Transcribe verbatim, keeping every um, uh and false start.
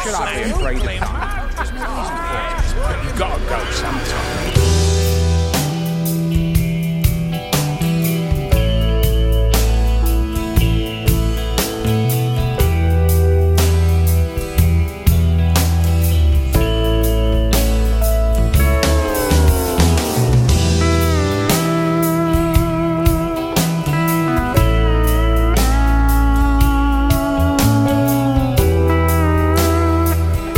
should I be afraid of that? You've got to go sometime.